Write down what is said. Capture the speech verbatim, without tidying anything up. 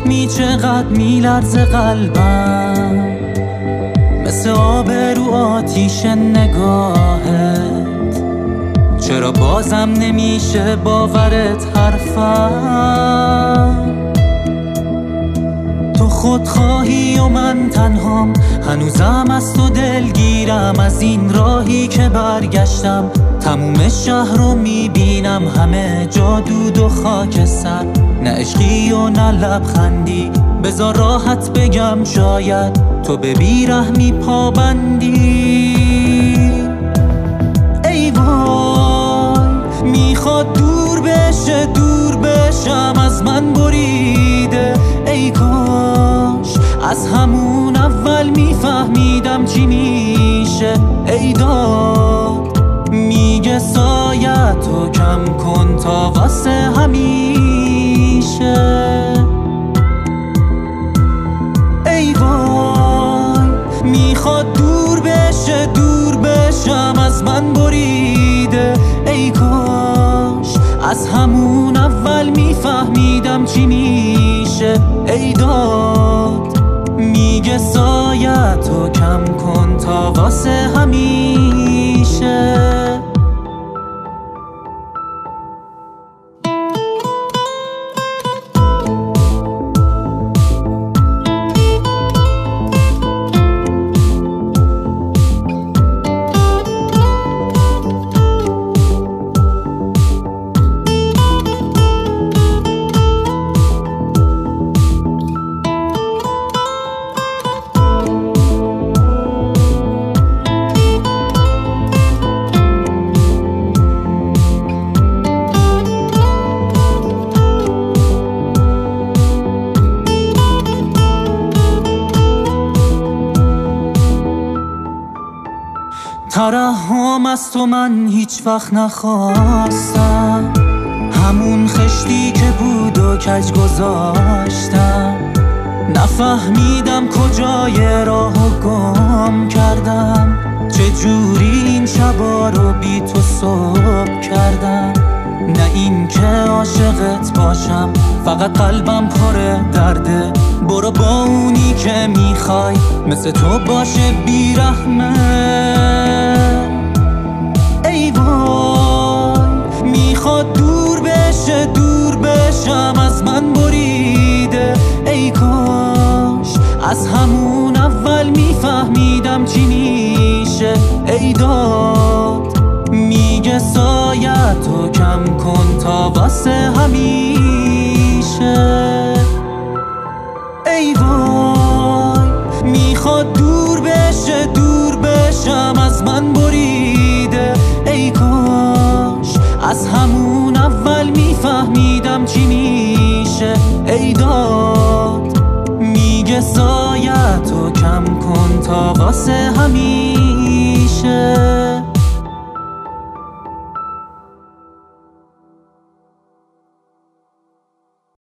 میفهمی چقدر میلرزه قلبم، مثل آب رو آتیش نگاهت. چرا بازم نمیشه باورت حرفم؟ تو خودخواهی و من تنهام، هنوزم از تو دلگیرم. از این راهی که برگشتم تموم شهر رو میبینم، همه جا دود و خاکستر، نه عشقی و نه لبخندی. بذار راحت بگم شاید تو به بیرحمی پابندی. ای وای میخواد دور بشه، دور بشم از من بریده. ای کاش از همون اول میفهمیدم چی میشه. ای داد میگه سایه تو کم کن تا واسه همیشه. ای وای میخواد دور بشه، دور بشم از من بریده. ای کاش از همون اول میفهمیدم چی میشه. ای داد میگه سایه تو کم کن تا واسه همیشه. ترحم از تو من هیچ وقت نخواستم، همون خشتی که بود و کج گذاشتم. نفهمیدم کجای راهو گم کردم، چجوری این شبا رو بی تو صبح کردم. نه این که عاشقت باشم، فقط قلبم پر درده. برو با اونی که میخوای مثل تو باشه بیرحمه. ای وای میخواد دور بشه، دور بشم از من بریده. ای کاش از همون اول میفهمیدم چی میشه. ای داد میگه سایه تو کم کن تا واسه همیشه. ای وای میخواد دور بشه، دور بشم از من بریده. ای کاش از همون اول میفهمیدم چی میشه. ای داد میگه سایه تو کم کن تا واسه همیشه.